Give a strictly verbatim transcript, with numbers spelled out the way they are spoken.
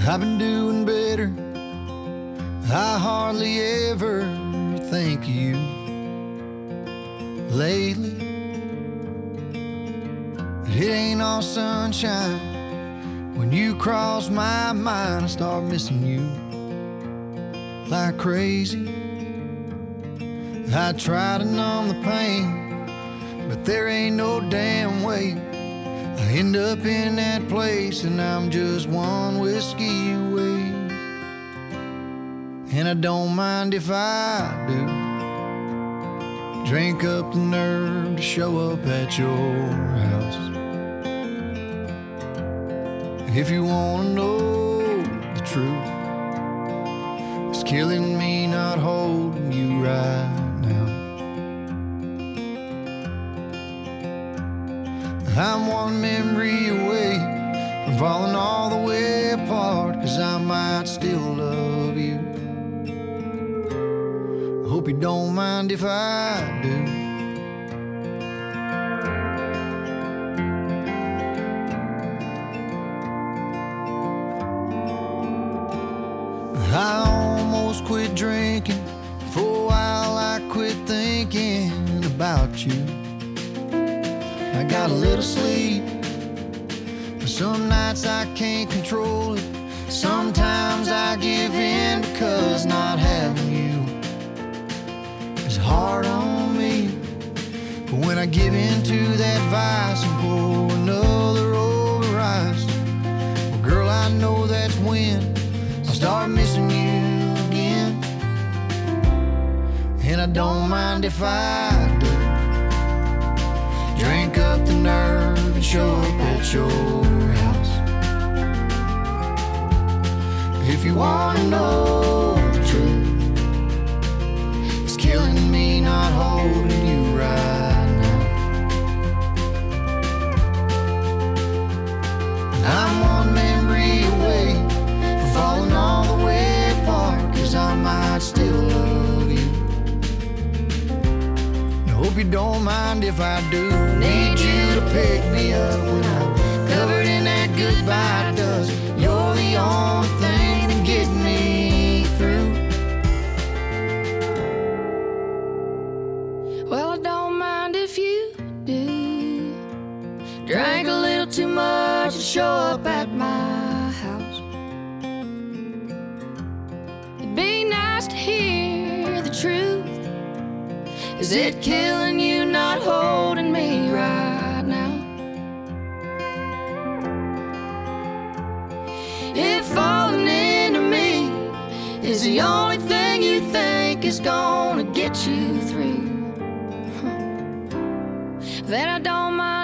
I've been doing better. I hardly ever think of you lately. It ain't all sunshine. When you cross my mind, I start missing you like crazy. I try to numb the pain, but there ain't no damn way. I end up in that place and I'm just one whiskey away. And I don't mind if I do drink up the nerve to show up at your house. If you wanna know the truth, it's killing me not holding you right now. I'm one memory away from falling all the way apart, 'cause I might still love you. I hope you don't mind if I do. I almost quit drinking. For a while I quit thinking about you. I got a little sleep, but some nights I can't control it. Sometimes I give in because not having you is hard on me. But when I give in to that vice and pour another over ice, well, girl, I know that's when I start missing you again. And I don't mind if I do drink up the nerve and show up at your house. If you wanna know the truth, it's killing me not holding you right now. I'm one memory away from falling all the way apart, 'cause I might still love you. I hope you don't mind if I do. Need you to pick me up when I'm covered in that goodbye dust. You're the only thing that gets me through. Well, I don't mind if you do. Drank a little too much and show up at my house. It'd be nice to hear the truth. Is it killing you not holding me right now? If falling into me is the only thing you think is gonna get you through, huh, then I don't mind